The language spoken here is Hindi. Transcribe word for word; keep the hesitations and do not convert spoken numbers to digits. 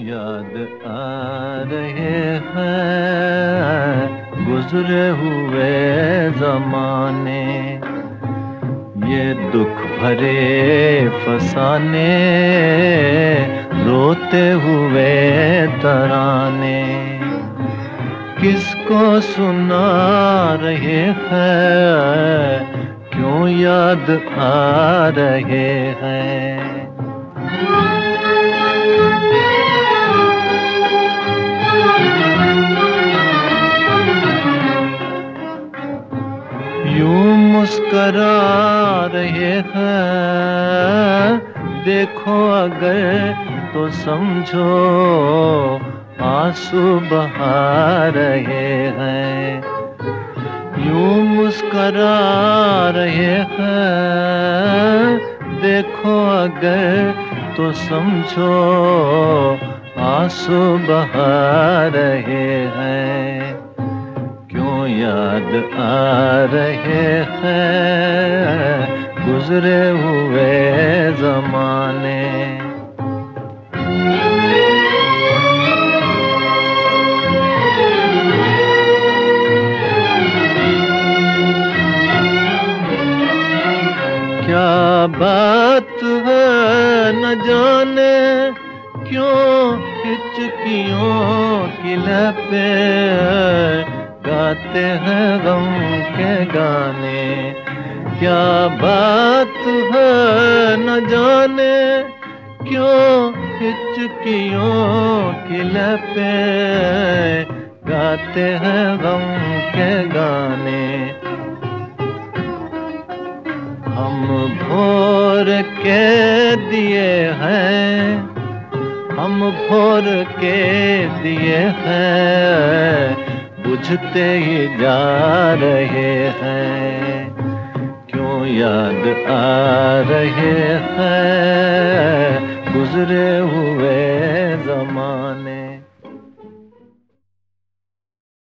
याद आ रहे हैं गुजरे हुए ज़माने, ये दुख भरे फसाने, रोते हुए तराने। किसको सुना रहे हैं, क्यों याद आ रहे हैं। यूं मुस्करा रहे हैं, देखो अगर तो समझो आंसू बहा रहे हैं। यूं मुस्करा रहे हैं, देखो अगर तो समझो आंसू बहा रहे हैं। क्यों याद आ रहे हैं गुजरे हुए ज़माने। क्या बात है न जाने, क्यों हिचकियों की लपें गाते हैं गम के गाने। क्या बात है न जाने, क्यों हिचकियों की लपें गाते हैं गम के गाने। हम भोर के दिए हैं, हम भोर के दिए हैं, बुझते ही जा रहे हैं। क्यों याद आ रहे हैं गुजरे हुए ज़माने।